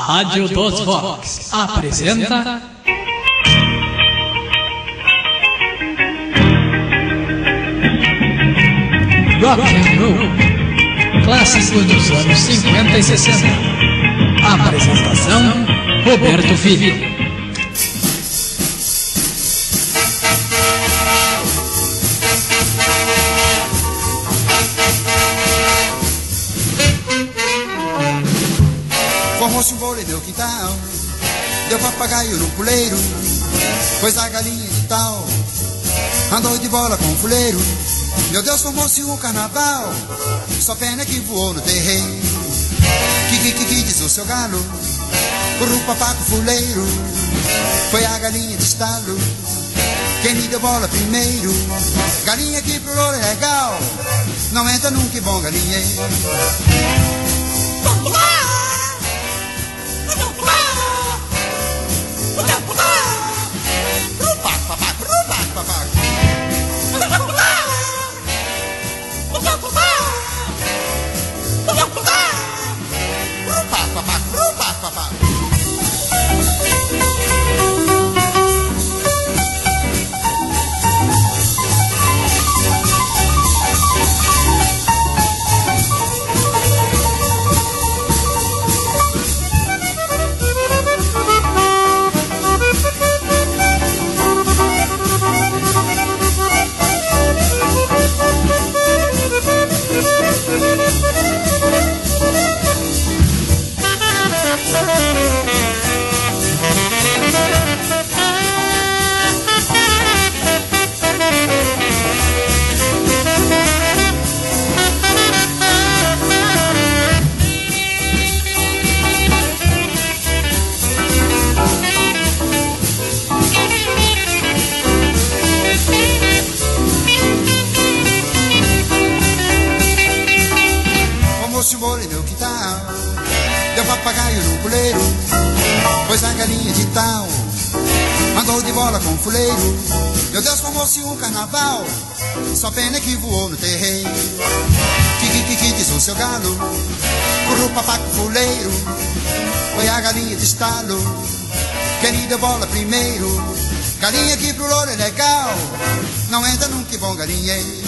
Rádio dos Vox apresenta Rock and Roll, clássico dos anos 50 e 60. Apresentação: Roberto Filho. Formou-se um bolo em meu quintal, deu papagaio no puleiro, pôs a galinha de tal, andou de bola com o fuleiro. Meu Deus, formou-se um carnaval, só pena que voou no terreiro. Que diz o seu galo, o papaco fuleiro, foi a galinha de estalo, quem me deu bola primeiro. Galinha que pro louro é legal, não entra num que bom galinheiro. Pois a galinha de tal, andou de bola com o fuleiro. Meu Deus, formou-se um carnaval, só pena que voou no terreiro. Que diz o seu galo, curru papaco fuleiro, foi a galinha de estalo, quem lhe deu bola primeiro. Galinha que pro louro é legal, não entra num que bom galinheiro.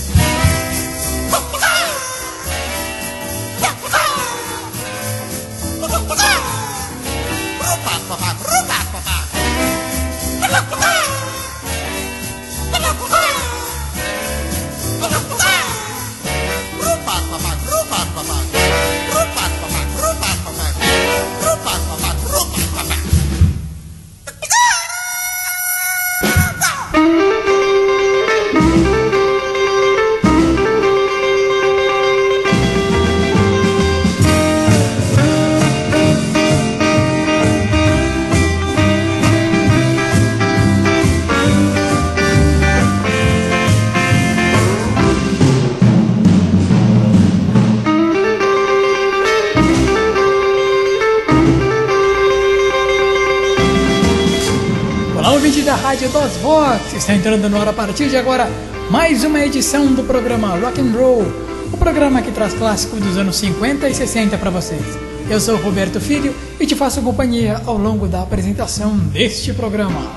Da Rádio dos Vox, está entrando no ar a partir de agora mais uma edição do programa Rock and Roll, o programa que traz clássicos dos anos 50 e 60 para vocês. Eu sou Roberto Filho e te faço companhia ao longo da apresentação deste programa.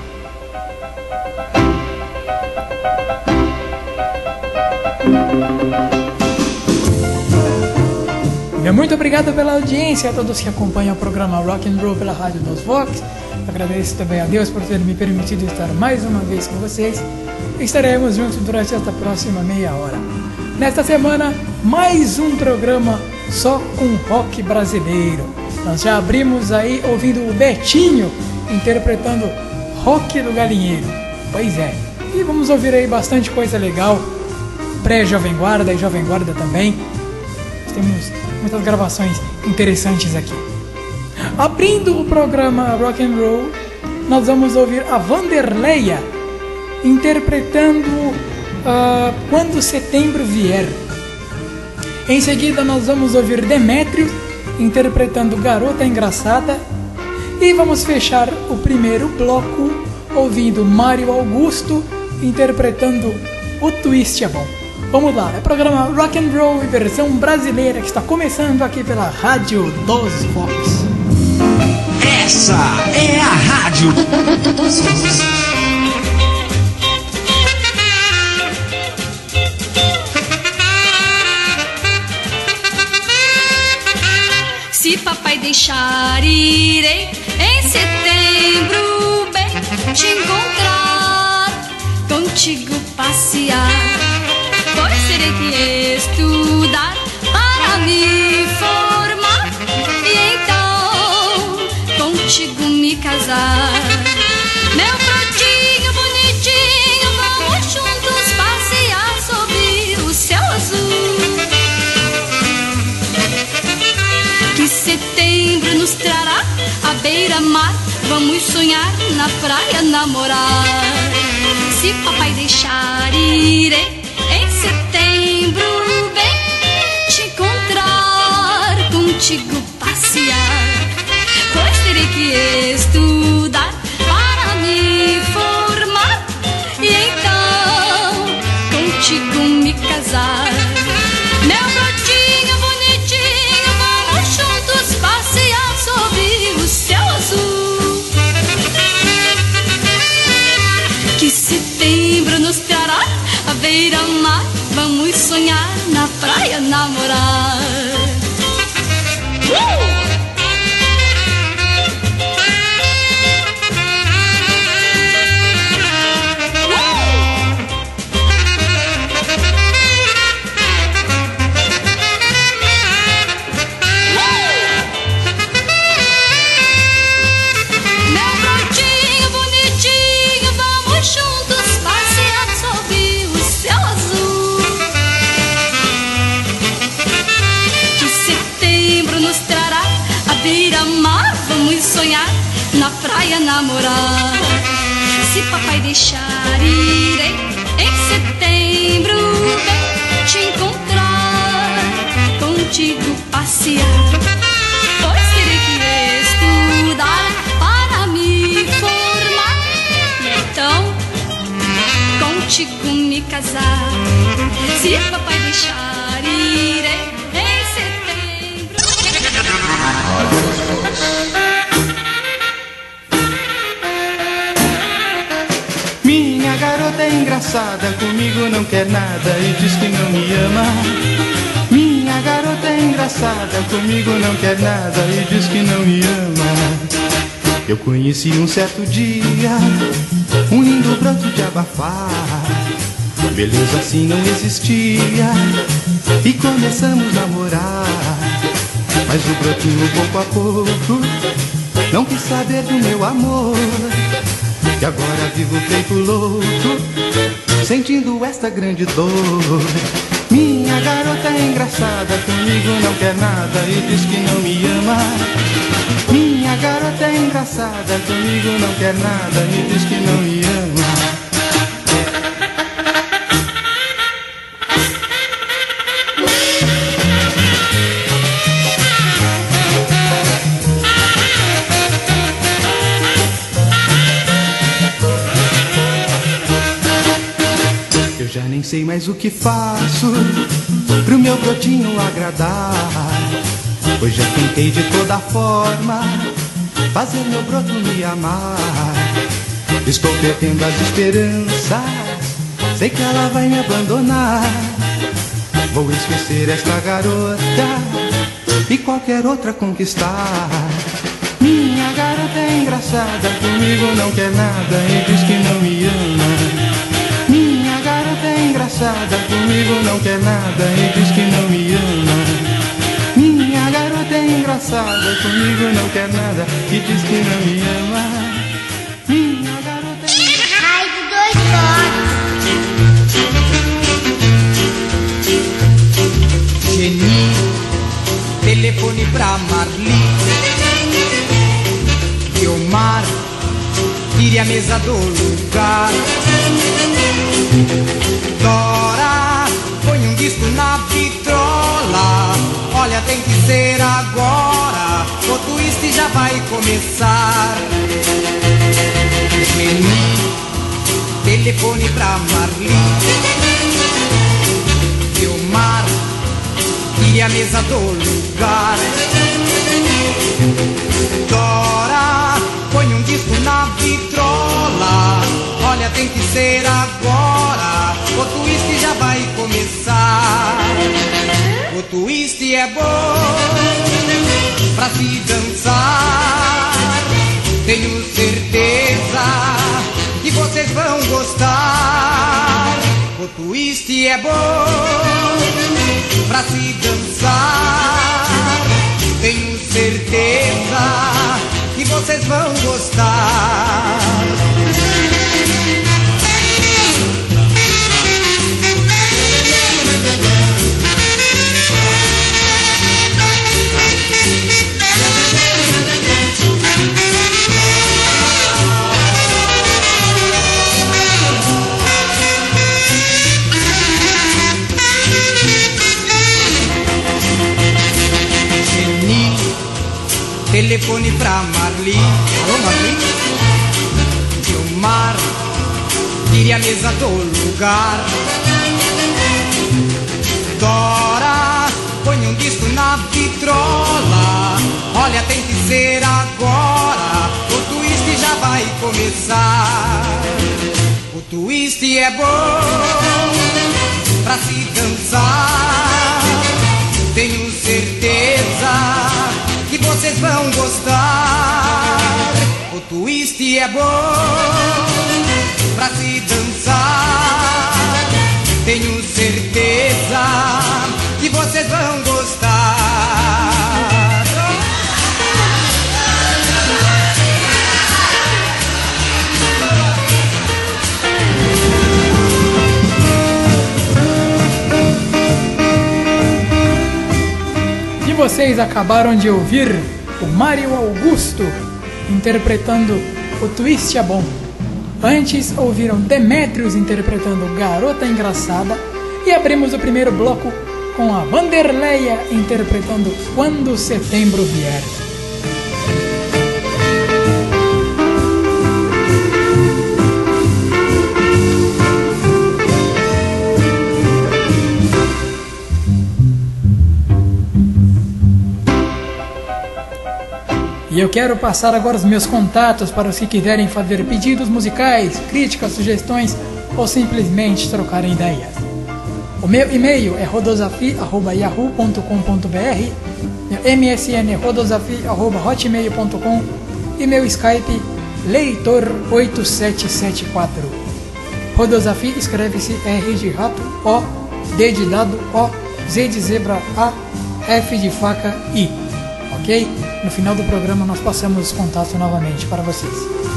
Muito obrigado pela audiência a todos que acompanham o programa Rock and Roll pela Rádio dos Vox. Agradeço também a Deus por ter me permitido estar mais uma vez com vocês. Estaremos juntos durante esta próxima meia hora. Nesta semana, mais um programa só com rock brasileiro. Nós já abrimos aí ouvindo o Betinho interpretando Rock do Galinheiro. Pois é, e vamos ouvir aí bastante coisa legal, pré-Jovem Guarda e Jovem Guarda também. Temos muitas gravações interessantes aqui. Abrindo o programa Rock and Roll, nós vamos ouvir a Vanderleia interpretando Quando Setembro Vier. Em seguida nós vamos ouvir Demétrio interpretando Garota Engraçada. E vamos fechar o primeiro bloco ouvindo Mário Augusto interpretando O Twist é Bom. Vamos lá, é o programa Rock and Roll em versão brasileira que está começando aqui pela Rádio dos Vox. Essa é a rádio dos Vox. Se papai deixar, irei em setembro bem te encontrar, contigo passear, pois terei que estudar para me formar e então contigo me casar. Meu brotinho bonitinho, vamos juntos passear sobre o céu azul. Que setembro nos trará à beira-mar, vamos sonhar na praia, namorar. Se papai deixar, irei em setembro bem te encontrar, contigo passear, pois terei que estudar para me formar e então contigo me casar. Meu brotinho bonitinho, vamos juntos passear sobre o céu azul. Que setembro nos trará à beira-mar, vamos sonhar na praia, namorar. Na praia namorar. Se papai deixar, irei em setembro bem te encontrar, contigo passear, pois terei que estudar para me formar e então contigo me casar. Se papai deixar, irei em setembro. Minha garota é engraçada, comigo não quer nada e diz que não me ama. Minha garota é engraçada, comigo não quer nada e diz que não me ama. Eu conheci um certo dia um lindo broto de abafar. Beleza assim não existia e começamos a namorar. Mas o brotinho pouco a pouco não quis saber do meu amor. E agora vivo feito louco, sentindo esta grande dor. Minha garota é engraçada, comigo não quer nada e diz que não me ama. Minha garota é engraçada, comigo não quer nada e diz que não me ama. Já nem sei mais o que faço pro meu brotinho agradar, pois já tentei de toda forma fazer meu broto me amar. Estou perdendo as esperanças, sei que ela vai me abandonar. Vou esquecer esta garota e qualquer outra conquistar. Minha garota é engraçada, comigo não quer nada e diz que não me ama. Minha garota é engraçada, comigo não quer nada e diz que não me ama. Minha garota é engraçada, comigo não quer nada e diz que não me ama. Minha garota é... Ai, de dois toques. Geni, telefone pra Marli. Guilmar, tire a mesa do lugar. Dora, põe um disco na vitrola. Olha, tem que ser agora, o twist já vai começar. Geni, telefone pra Marli. Guilmar, tire a mesa do lugar. Dora, na vitrola. Olha, tem que ser agora, o twist já vai começar. O twist é bom pra se dançar. Tenho certeza que vocês vão gostar. O twist é bom pra se dançar. Tenho certeza que vocês vão gostar. Telefone pra Marli. Alô, Marli? Gilmar, tire a mesa do lugar. Dora, põe um disco na vitrola. Olha, tem que ser agora, o twist já vai começar. O twist é bom pra se dançar. Tenho certeza que vocês vão gostar. O twist é bom pra se dançar. Tenho certeza que vocês vão gostar. E vocês acabaram de ouvir o Mário Augusto interpretando O Twist é Bom. Antes ouviram Demétrios interpretando Garota Engraçada. E abrimos o primeiro bloco com a Vanderleia interpretando Quando Setembro Vier. E eu quero passar agora os meus contatos para os que quiserem fazer pedidos musicais, críticas, sugestões ou simplesmente trocarem ideias. O meu e-mail é rodosafi@yahoo.com.br, meu MSN é rodosafi@hotmail.com e meu Skype leitor8774. Rodosafi escreve-se R de rato, O, D de dado, O, Z de zebra, A, F de faca, I. Ok? No final do programa nós passamos os contatos novamente para vocês.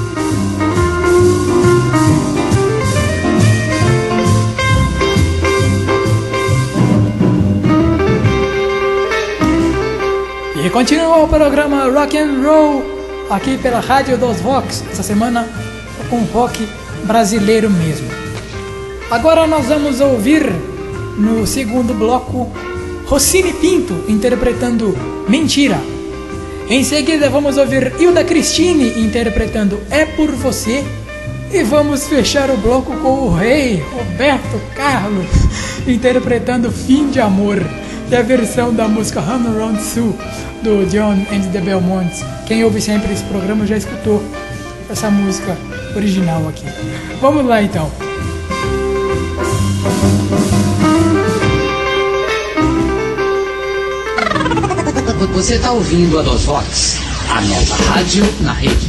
E continua o programa Rock and Roll aqui pela Rádio dos Vox. Essa semana com rock brasileiro mesmo. Agora nós vamos ouvir no segundo bloco Rossini Pinto interpretando Mentira. Em seguida vamos ouvir Hilda Cristine interpretando É Por Você. E vamos fechar o bloco com o rei Roberto Carlos interpretando Fim de Amor, que é a versão da música Home Around Sue do John and the Belmonts. Quem ouve sempre esse programa já escutou essa música original aqui. Vamos lá então. Você está ouvindo a Dos Vox, a nova rádio na rede.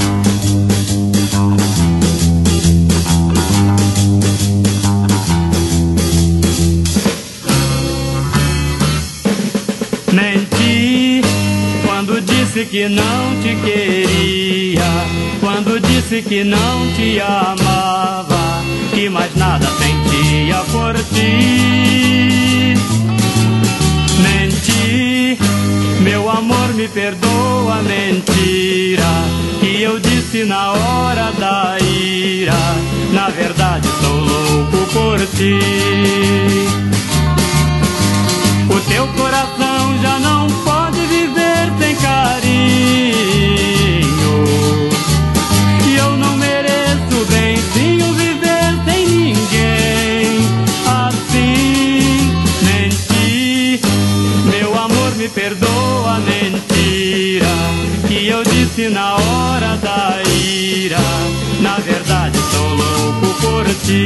Menti quando disse que não te queria, quando disse que não te amava, que mais nada sentia por ti. Menti, meu amor, me perdoa a mentira que eu disse na hora da ira. Na verdade sou louco por ti. O teu coração já não pode viver sem carinho, e eu não mereço benzinho viver sem ninguém. Assim menti, meu amor, me perdoa a mentira que eu disse na hora da ira. ira. Na verdade sou louco por ti.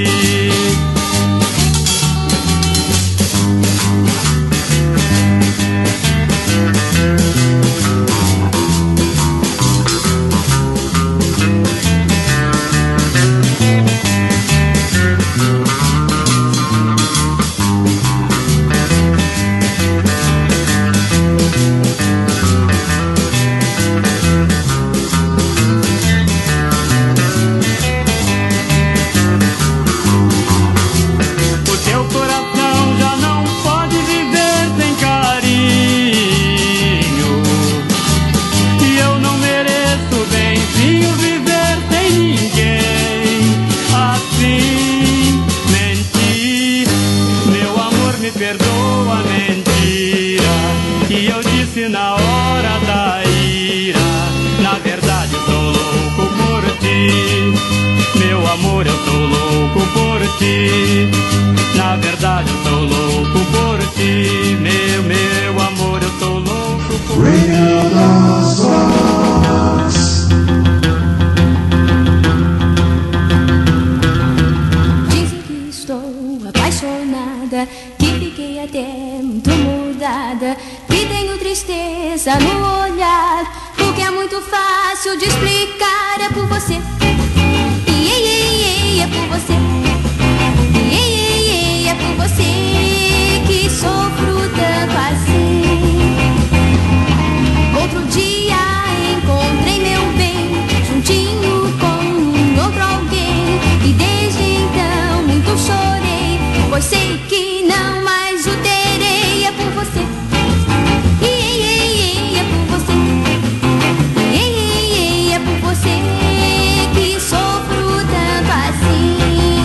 Na hora da ira, na verdade sou louco por ti. Meu amor, eu sou louco por ti. Na verdade eu sou louco por ti. Meu amor, eu sou louco por ti. Dizem que estou apaixonada, que fiquei até muito mudada, que tenho tristeza no olhar, o que é muito fácil de explicar. É por você, é por você, é por você que sofro tanto assim. Outro dia encontrei meu bem juntinho com outro alguém, e desde então muito chorei, pois sei que não mais o terei. É por você, é por você, é por você que sofro tanto assim.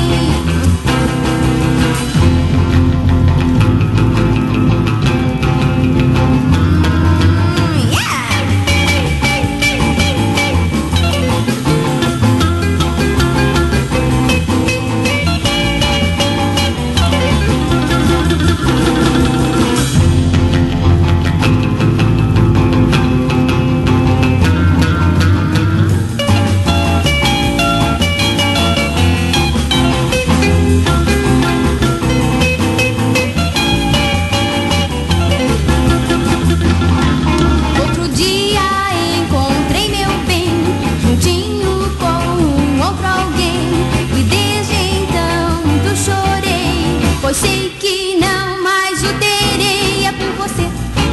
Sei que não mais o terei. É por você,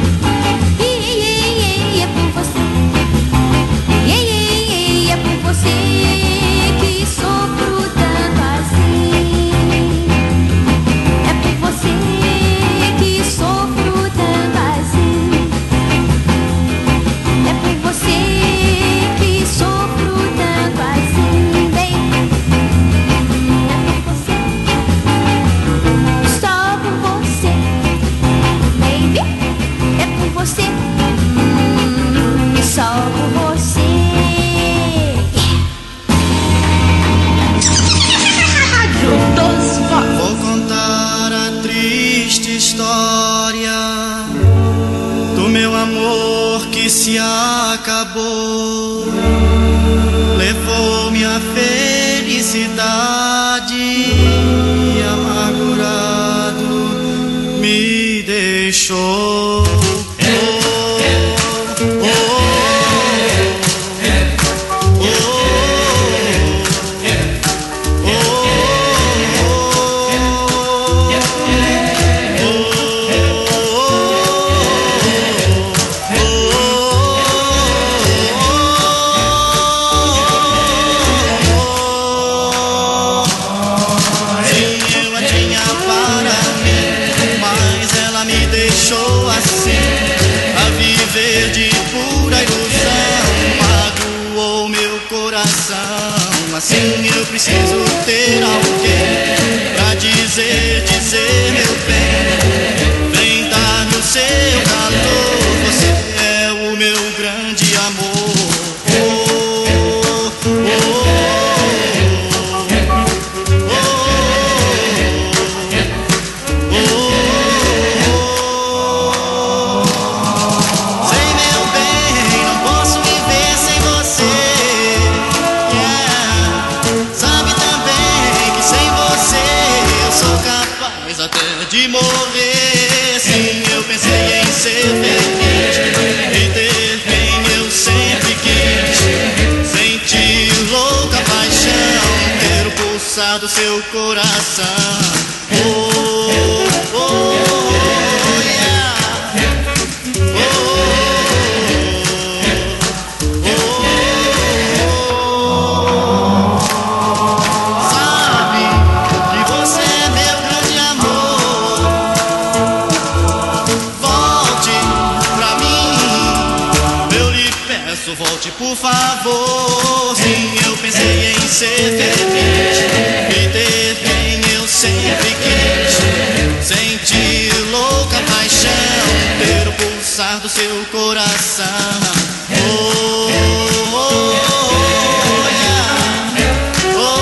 é por você, é por você que sofro tanto assim. É por você que sofro tanto assim. É por você que sofro tanto assim, bem. É por você. Só por você, baby, é por você, só por você. Rádio dos Vox. Vou contar a triste história do meu amor que se acabou. Levou minha felicidade e amargurado me deixou. Assim eu preciso ter alguém pra dizer meu bem. Vem dar no seu calor, você é o meu grande amor. Sei, meu bem, não posso viver sem você. pulsar do seu coração. Oh, oh, yeah. Sabe que você é meu grande amor. Volte pra mim, eu lhe peço, volte por favor. Sim, eu pensei em ser feliz e ter quem eu sempre quis. Sentir louca paixão, ter o pulsar do seu coração. Oh, oh, oh, yeah. Oh, oh,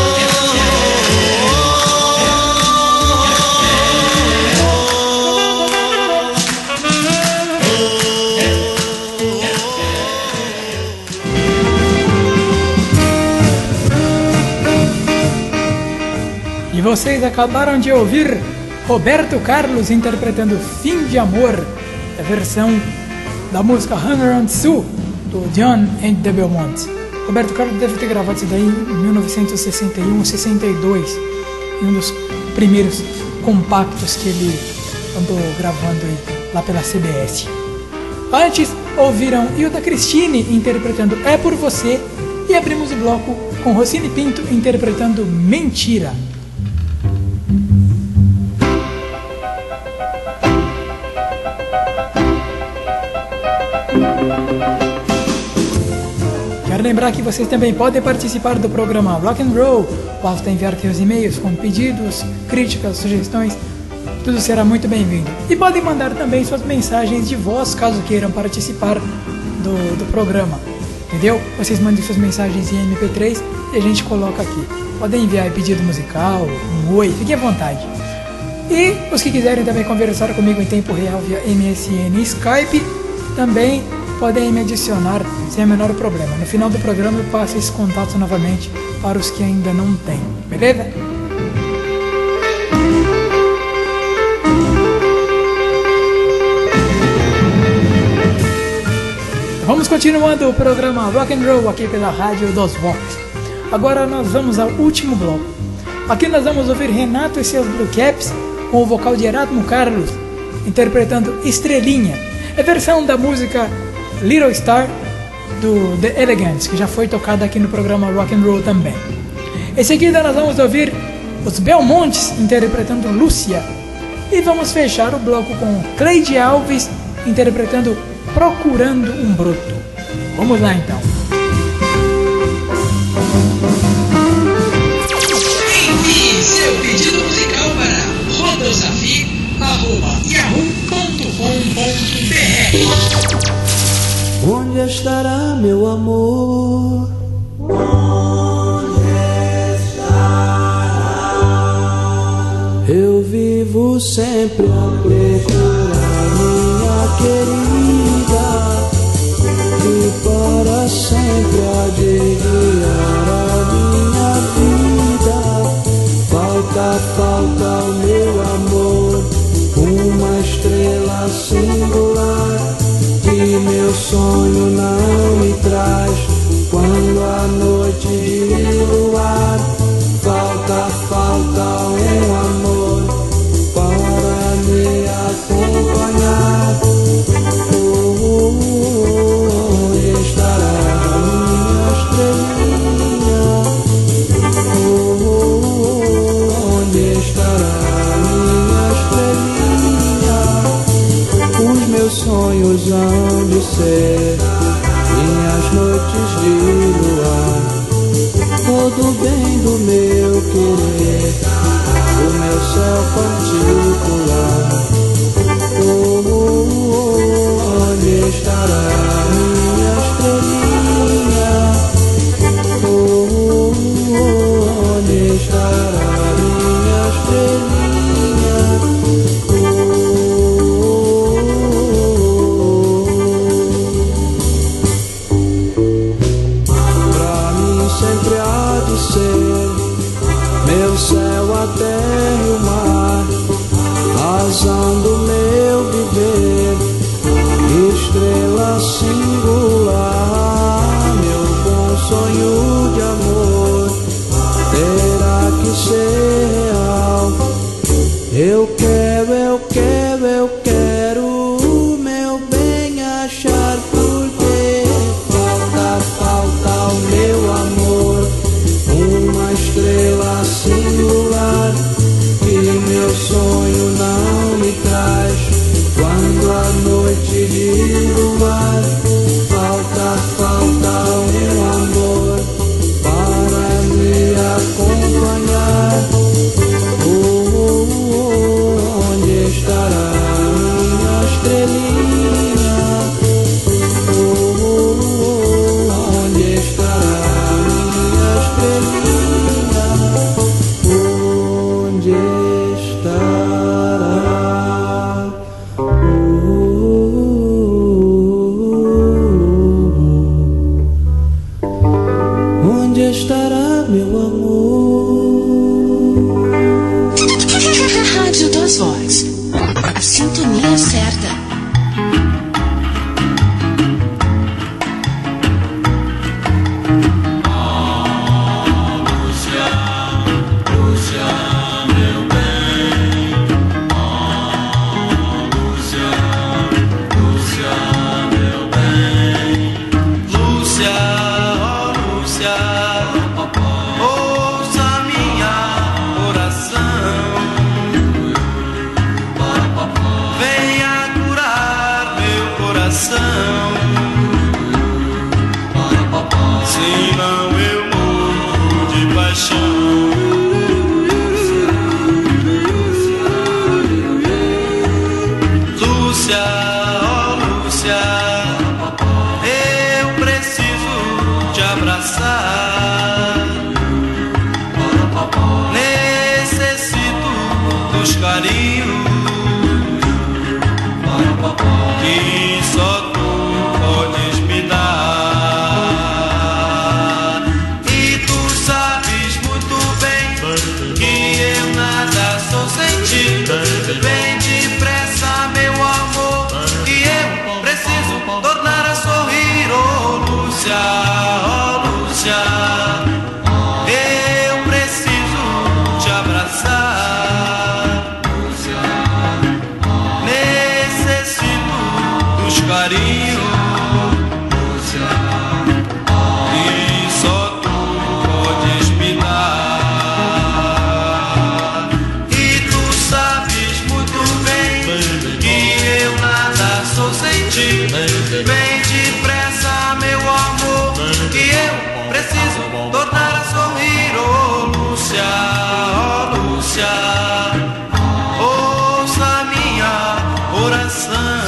E vocês acabaram de ouvir Roberto Carlos interpretando Fim de Amor, a versão da música Hang Around Sue, do John and the Belmonts. Roberto Carlos deve ter gravado isso daí em 1961, 62, em um dos primeiros compactos que ele andou gravando aí, lá pela CBS. Antes, ouviram Hilda Christine interpretando É Por Você, e abrimos o bloco com Rossini Pinto interpretando Mentira. Quero lembrar que vocês também podem participar do programa Rock and Roll. Basta enviar seus e-mails com pedidos, críticas, sugestões, tudo será muito bem-vindo. E podem mandar também suas mensagens de voz, caso queiram participar do programa, entendeu? Vocês mandem suas mensagens em MP3 e a gente coloca aqui. Podem enviar pedido musical, um oi, fiquem à vontade. E os que quiserem também conversar comigo em tempo real via MSN e Skype, também podem me adicionar sem o menor problema. No final do programa eu passo esse contato novamente para os que ainda não têm, beleza? Vamos continuando o programa Rock and Roll aqui pela Rádio dos Vox. Agora nós vamos ao último bloco. Aqui nós vamos ouvir Renato e seus Blue Caps com o vocal de Erasmo Carlos interpretando Estrelinha, a versão da música Little Star do The Elegants, que já foi tocada aqui no programa Rock and Roll também. Em seguida nós vamos ouvir os Belmontes interpretando Lúcia, e vamos fechar o bloco com Cleide Alves interpretando Procurando um Broto. Vamos lá então. Envie seu pedido musical para rodosafir@yahoo.com.br. Onde estará meu amor? Onde estará? Eu vivo sempre a procurar minha querida, e para sempre há de guiar a minha vida. Falta ao meu amor uma estrela singular, que meu sonho não me traz quando a noite de luar. Falta um amor para me acompanhar. Onde estará minha estrelinha? Onde estará minha estrelinha? Os meus sonhos hão de ser minhas noites de luar. Todo bem do meu querer, o meu céu particular. Onde estará minha estrelinha? Onde estará minha estrelinha? Pra mim sempre há de ser meu céu, a terra e o mar, razão do estrelinha? Onde estará minha estrelinha? Onde estará? Onde estará meu amor? Rádio das Vozes, a sintonia certa. Senão eu morro de paixão. Lúcia, oh Lúcia, eu preciso te abraçar. Necessito dos carinhos que só tu podes me dar. E tu sabes muito bem que eu nada sou sem ti. Vem depressa, meu amor, que eu preciso tornar a sorrir. Oh Lúcia, eu preciso te abraçar. Necessito dos carinhos que só tu podes me dar. E tu sabes muito bem que eu nada sou sem ti. Vem depressa, meu amor, que eu preciso tornar a sorrir. Oh Lúcia, ouça minha oração.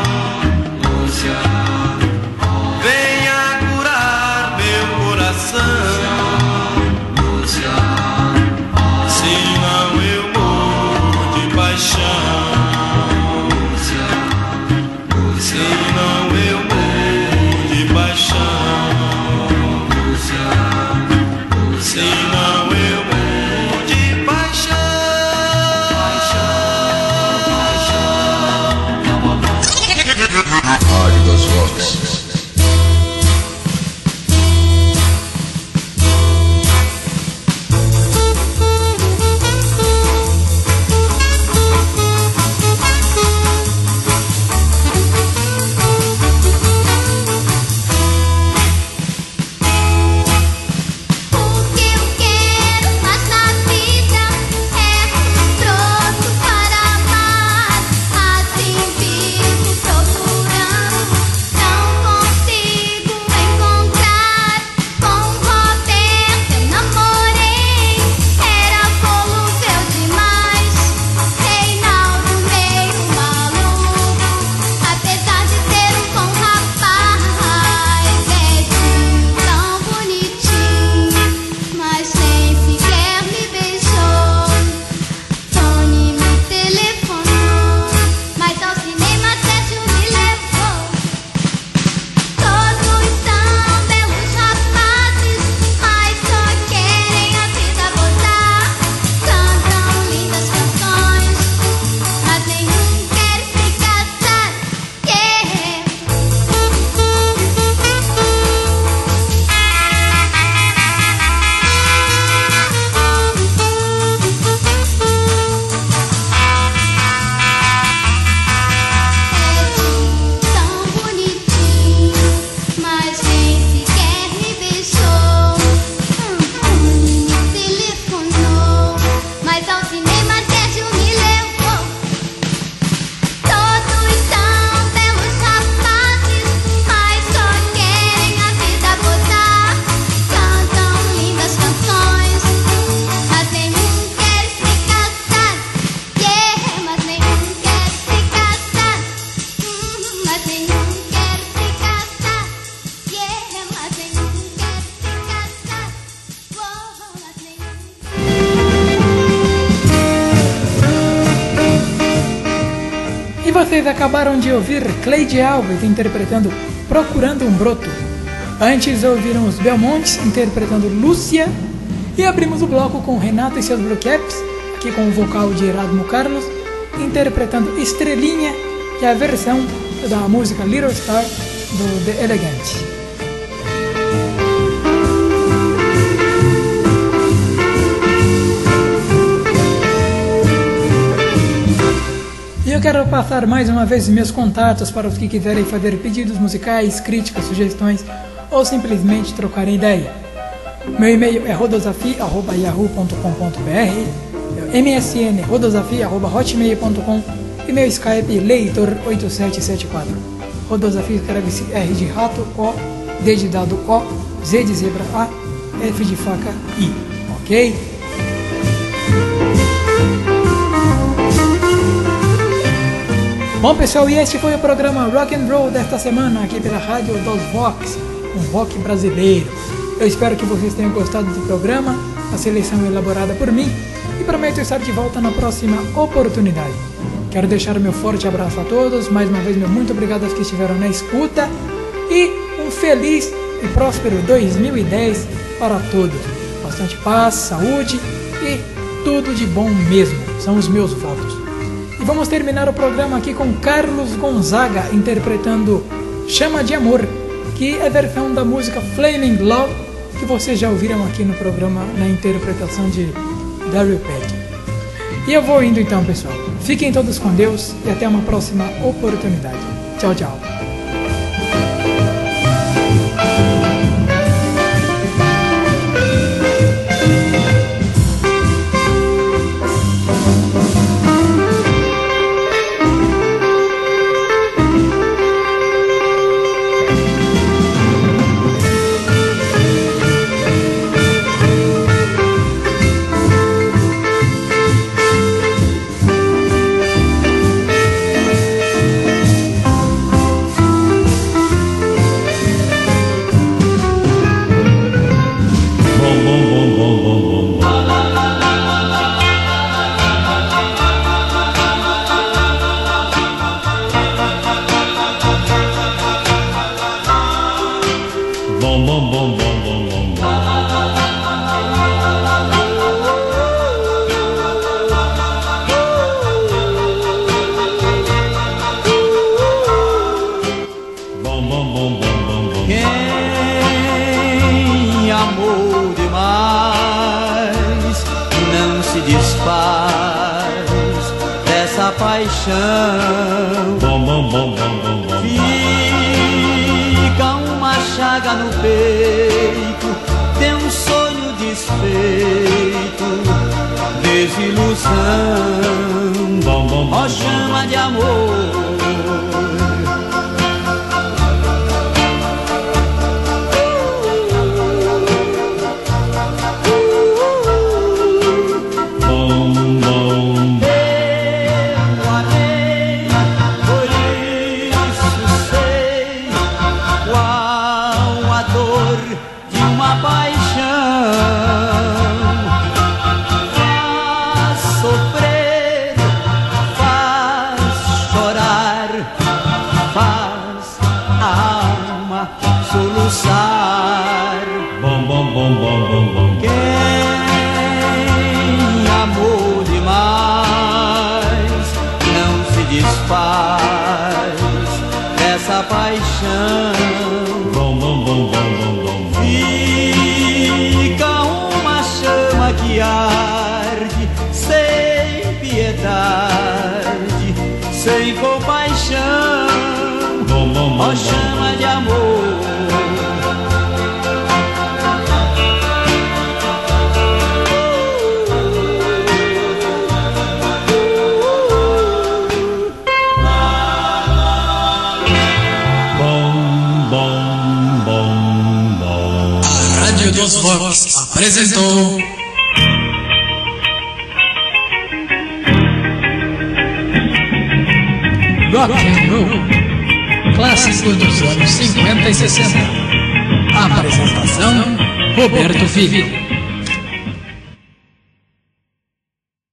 Venha curar meu coração. Senão eu morro de paixão. Senão eu morro de paixão. Senão eu morro de paixão. E vocês acabaram de ouvir Cleide Alves interpretando Procurando um Broto. Antes ouviram os Belmontes interpretando Lúcia. E abrimos o bloco com Renato e seus Blue Caps, aqui com o vocal de Erasmo Carlos, interpretando Estrelinha, que é a versão da música Little Star do The Elegant. E eu quero passar mais uma vez meus contatos para os que quiserem fazer pedidos musicais, críticas, sugestões ou simplesmente trocar ideia. Meu e-mail é rodosafi@yahoo.com.br, meu MSN rodosafi@hotmail.com e meu Skype leitor8774. Rodosafi escreve-se R de rato, O, D de dado O, Z de zebra A, F de faca I, ok? Bom pessoal, e este foi o programa Rock and Roll desta semana aqui pela Rádio dos Vox, um rock brasileiro. Eu espero que vocês tenham gostado do programa, a seleção elaborada por mim, e prometo estar de volta na próxima oportunidade. Quero deixar meu forte abraço a todos, mais uma vez meu muito obrigado aos que estiveram na escuta, e um feliz e próspero 2010 para todos. Bastante paz, saúde e tudo de bom mesmo, são os meus votos. E vamos terminar o programa aqui com Carlos Gonzaga interpretando Chama de Amor, que é a versão da música Flaming Love, que vocês já ouviram aqui no programa na interpretação de Daryl Petty. E eu vou indo então, pessoal. Fiquem todos com Deus e até uma próxima oportunidade. Tchau, tchau. Quem amou demais não se desfaz dessa paixão. Fica uma chaga no peito, tem um sonho desfeito, desilusão, ó chama de amor. Quem amou demais não se desfaz dessa paixão. Fica uma chama que arde sem piedade, sem compaixão, ó chama de amor. Dos Vox apresentou Rock and Roll, clássicos dos anos 50 e 60. Apresentação: Roberto Filho.